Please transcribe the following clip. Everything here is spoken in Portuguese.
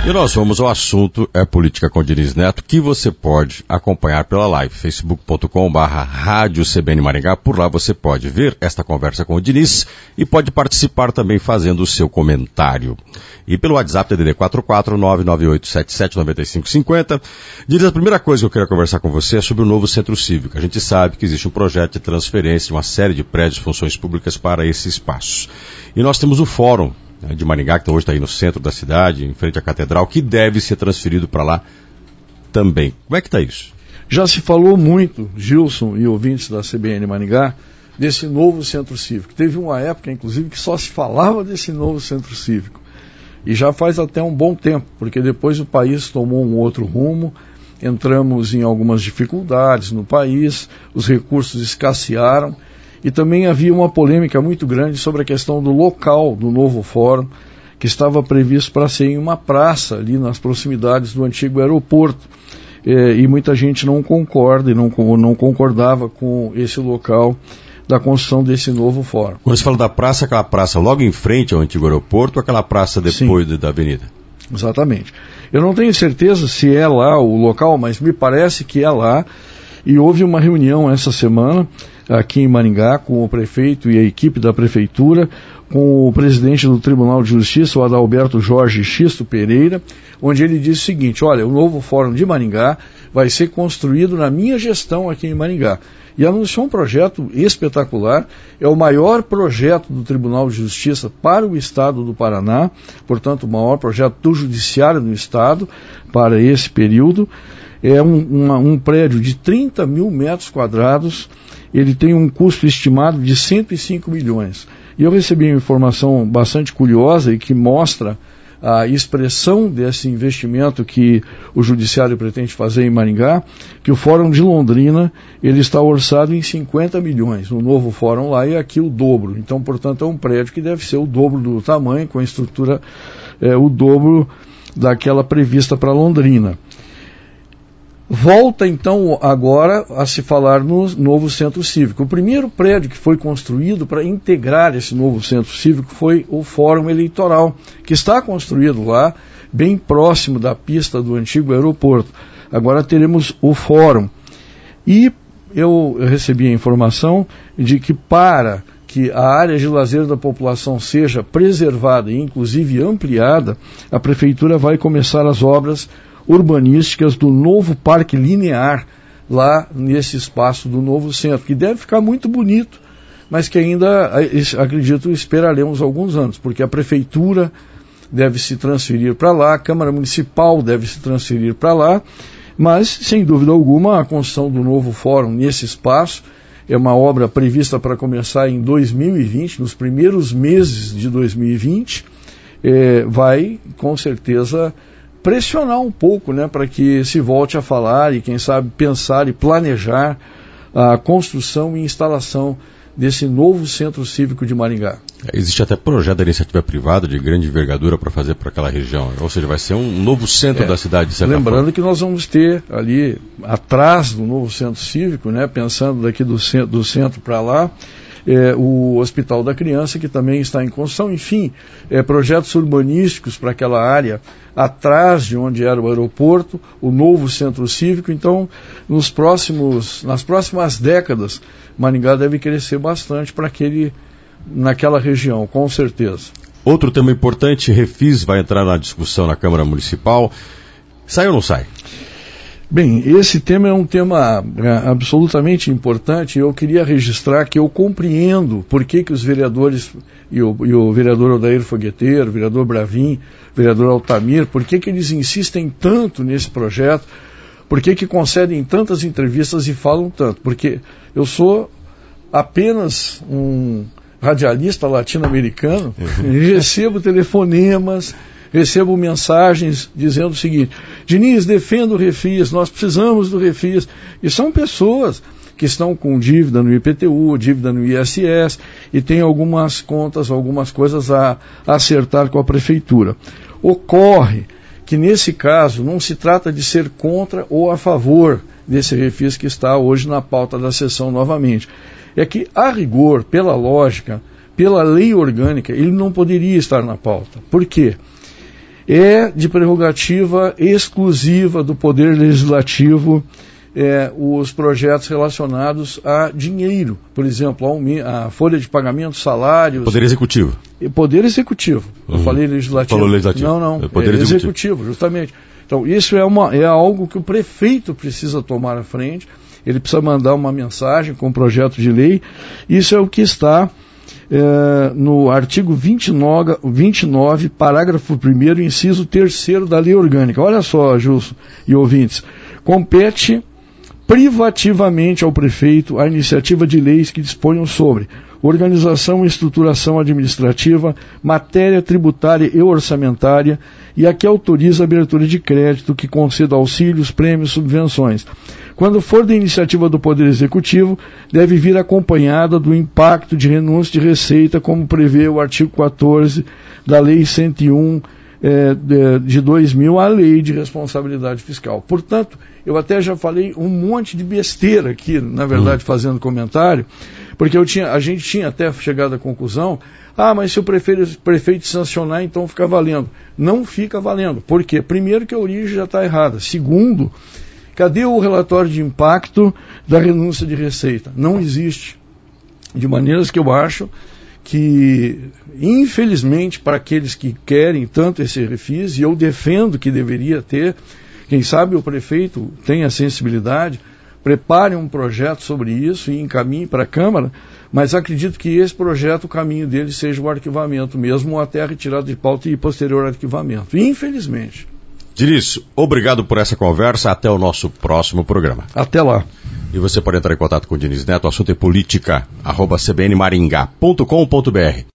E nós vamos ao assunto Política com Diniz Neto, que você pode acompanhar pela live, facebook.com/Rádio CBN Maringá. Por lá você pode ver esta conversa com o Diniz e pode participar também fazendo o seu comentário. E pelo WhatsApp DDD 44998779550. Diniz, a primeira coisa que eu queria conversar com você é sobre o novo Centro Cívico. A gente sabe que existe um projeto de transferência de uma série de prédios e funções públicas para esse espaço. E nós temos o Fórum de Maringá, que hoje está aí no centro da cidade, em frente à Catedral, que deve ser transferido para lá também. Como é que está isso? Já se falou muito, Gilson e ouvintes da CBN Maringá, desse novo Centro Cívico. Teve uma época, inclusive, que só se falava desse novo Centro Cívico. E já faz até um bom tempo, porque depois o país tomou um outro rumo, entramos em algumas dificuldades no país, os recursos escassearam, e também havia uma polêmica muito grande sobre a questão do local do novo fórum, que estava previsto para ser em uma praça ali nas proximidades do antigo aeroporto. E muita gente não concorda e não concordava com esse local da construção desse novo fórum. Quando você fala da praça, aquela praça logo em frente ao antigo aeroporto ou aquela praça depois da avenida? Exatamente. Eu não tenho certeza se é lá o local, mas me parece que é lá. E houve uma reunião essa semana aqui em Maringá com o prefeito e a equipe da prefeitura, com o presidente do Tribunal de Justiça, o Adalberto Jorge Xisto Pereira, onde ele disse o seguinte: olha, o novo Fórum de Maringá vai ser construído na minha gestão aqui em Maringá. E anunciou um projeto espetacular, é o maior projeto do Tribunal de Justiça para o Estado do Paraná, portanto o maior projeto do Judiciário do Estado para esse período. É um prédio de 30 mil metros quadrados, ele tem um custo estimado de 105 milhões. E eu recebi uma informação bastante curiosa e que mostra a expressão desse investimento que o Judiciário pretende fazer em Maringá, que o Fórum de Londrina ele está orçado em 50 milhões. O novo Fórum lá é aqui o dobro. Então, portanto, é um prédio que deve ser o dobro do tamanho, com a estrutura o dobro daquela prevista para Londrina. Volta então agora a se falar no novo Centro Cívico. O primeiro prédio que foi construído para integrar esse novo Centro Cívico foi o Fórum Eleitoral, que está construído lá, bem próximo da pista do antigo aeroporto. Agora teremos o Fórum. E eu recebi a informação de que para que a área de lazer da população seja preservada e inclusive ampliada, a Prefeitura vai começar as obras urbanísticas do novo Parque Linear lá nesse espaço do novo centro, que deve ficar muito bonito, mas que ainda, acredito, esperaremos alguns anos, porque a Prefeitura deve se transferir para lá, a Câmara Municipal deve se transferir para lá, mas, sem dúvida alguma, a construção do novo fórum nesse espaço é uma obra prevista para começar em 2020, nos primeiros meses de 2020, vai, com certeza, pressionar um pouco, né, para que se volte a falar e, quem sabe, pensar e planejar a construção e instalação desse novo Centro Cívico de Maringá. Existe até projeto da iniciativa privada de grande envergadura para fazer para aquela região, ou seja, vai ser um novo centro da cidade, de certa lembrando forma. Que nós vamos ter ali, atrás do novo Centro Cívico, né, pensando daqui do centro para lá, o Hospital da Criança, que também está em construção, enfim, projetos urbanísticos para aquela área atrás de onde era o aeroporto, o novo Centro Cívico. Então, nas próximas décadas, Maringá deve crescer bastante naquela região, com certeza. Outro tema importante, Refis vai entrar na discussão na Câmara Municipal. Sai ou não sai? Bem, esse tema é um tema absolutamente importante. Eu queria registrar que eu compreendo por que os vereadores, e o vereador Odair Fogueteiro, o vereador Bravin, o vereador Altamir, por que eles insistem tanto nesse projeto, por que concedem tantas entrevistas e falam tanto. Porque eu sou apenas um radialista latino-americano e recebo telefonemas, recebo mensagens dizendo o seguinte: Diniz, defenda o Refis, nós precisamos do Refis. E são pessoas que estão com dívida no IPTU, dívida no ISS, e tem algumas contas, algumas coisas a acertar com a Prefeitura. Ocorre que, nesse caso, não se trata de ser contra ou a favor desse Refis que está hoje na pauta da sessão novamente. É que, a rigor, pela lógica, pela lei orgânica, ele não poderia estar na pauta. Por quê? é de prerrogativa exclusiva do Poder Legislativo os projetos relacionados a dinheiro, por exemplo, a folha de pagamento, salários... Poder Executivo. Poder Executivo. Eu falei Legislativo. Falou Legislativo. Não, Poder Executivo, justamente. Então, isso é algo que o prefeito precisa tomar à frente, ele precisa mandar uma mensagem com o projeto de lei. Isso é o que está no artigo 29, parágrafo 1º, inciso 3º da Lei Orgânica. Olha só, Gilson e ouvintes, compete privativamente ao prefeito a iniciativa de leis que disponham sobre organização e estruturação administrativa, matéria tributária e orçamentária, e a que autoriza a abertura de crédito, que conceda auxílios, prêmios, subvenções. Quando for da iniciativa do Poder Executivo, deve vir acompanhada do impacto de renúncia de receita, como prevê o artigo 14 da Lei 101 de 2000, a Lei de Responsabilidade Fiscal. Portanto, eu até já falei um monte de besteira aqui, na verdade, fazendo comentário, porque a gente tinha até chegado à conclusão, mas se o prefeito sancionar, então fica valendo. Não fica valendo. Por quê? Primeiro, que a origem já está errada. Segundo, cadê o relatório de impacto da renúncia de receita? Não existe. De maneiras que eu acho que, infelizmente, para aqueles que querem tanto esse refis, e eu defendo que deveria ter, quem sabe o prefeito tenha sensibilidade, prepare um projeto sobre isso e encaminhe para a Câmara, mas acredito que esse projeto, o caminho dele seja o arquivamento mesmo, ou até a retirada de pauta e posterior arquivamento. Infelizmente. Diniz, obrigado por essa conversa. Até o nosso próximo programa. Até lá. E você pode entrar em contato com o Diniz Neto. O assunto é política, @cbnmaringá.com.br.